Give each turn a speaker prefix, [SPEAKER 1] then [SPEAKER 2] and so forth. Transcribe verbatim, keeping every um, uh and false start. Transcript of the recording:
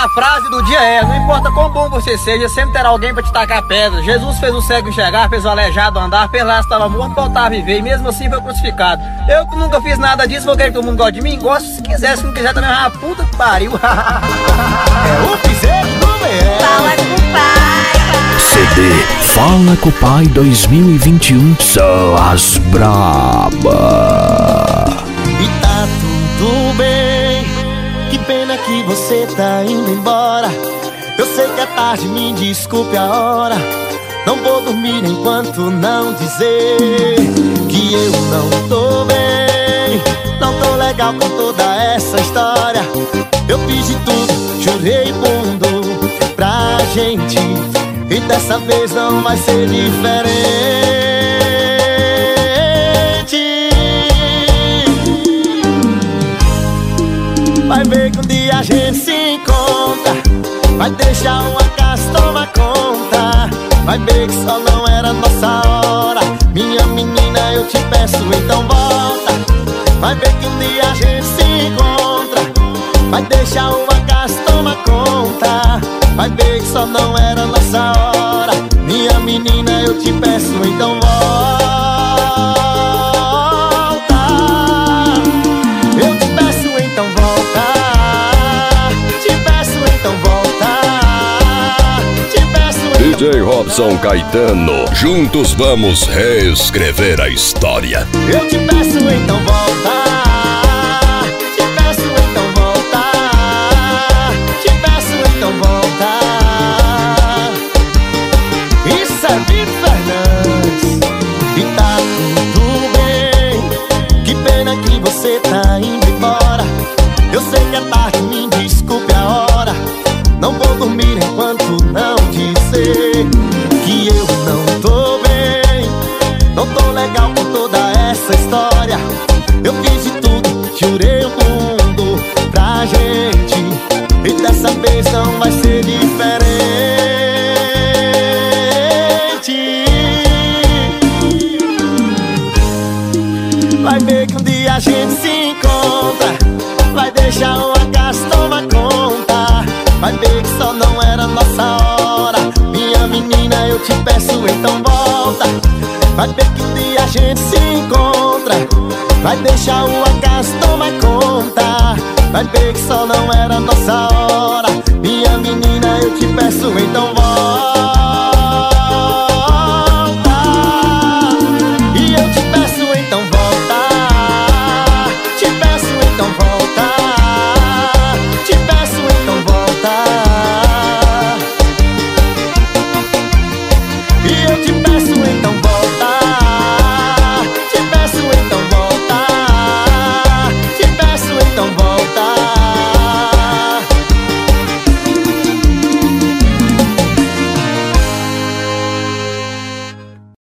[SPEAKER 1] A frase do dia é: não importa quão bom você seja, sempre terá alguém para te tacar pedra. Jesus fez o cego enxergar, fez o aleijado andar, fez lá estava morto, voltava a viver, e mesmo assim foi crucificado. Eu que nunca fiz nada disso, vou querer que todo mundo goste de mim? Gosto se quiser, se não quiser também, ah, puta que pariu.
[SPEAKER 2] É o piseiro do Leão.
[SPEAKER 3] Fala com o pai.
[SPEAKER 4] C D Fala com o Pai dois mil e vinte e um são as braba.
[SPEAKER 2] E tá tudo bem, que pena que você tá indo embora. Eu sei que é tarde, me desculpe a hora. Não vou dormir enquanto não dizer que eu não tô bem. Não tô legal com toda essa história. Eu fiz de tudo, jurei mundo pra gente, e dessa vez não vai ser diferente. Vai ver que um dia a gente se encontra. Vai deixar um acaso tomar conta. Vai ver que só não era nossa hora. Minha menina, eu te peço, então volta. Vai ver que um dia a gente se encontra. Vai deixar um acaso tomar conta. Vai ver que só não era nossa hora. Minha menina, eu te peço, então volta. Eu te peço, então volta. Te peço, então volta. Te peço, então
[SPEAKER 4] D J Robson Caetano, juntos vamos reescrever a história.
[SPEAKER 2] eu te peço, então volta. Te peço, então volta. Te peço, então volta. Isso é Vitor Fernandes. E tá tudo bem, que pena que você tá indo embora. Eu sei que é tarde, me desculpe a hora. Não vou dormir enquanto não dizer que eu não tô bem. Não tô legal com toda essa história. Eu fiz de tudo, jurei o mundo pra gente, e dessa vez não vai ser diferente. Vai ver que um dia a gente se encontra. Vai deixar o acaso tomar conta. Vai ver que só não era nossa hora. Minha menina, eu te peço, então volta. Vai ver que um dia a gente se encontra. Vai deixar o acaso tomar conta. Vai ver que só não era nossa hora. Minha menina, eu te peço, então volta. E eu te peço, então volta. Te peço, então volta. Te peço, então volta. E eu te peço, então